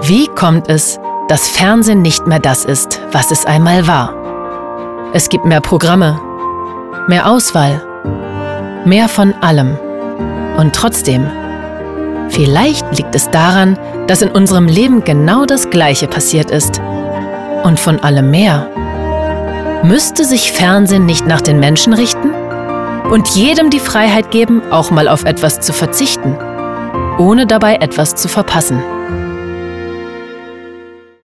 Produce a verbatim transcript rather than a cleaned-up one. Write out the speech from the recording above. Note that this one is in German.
Wie kommt es, dass Fernsehen nicht mehr das ist, was es einmal war? Es gibt mehr Programme, mehr Auswahl, mehr von allem. Und trotzdem, vielleicht liegt es daran, dass in unserem Leben genau das Gleiche passiert ist. Und von allem mehr. Müsste sich Fernsehen nicht nach den Menschen richten und jedem die Freiheit geben, auch mal auf etwas zu verzichten, ohne dabei etwas zu verpassen?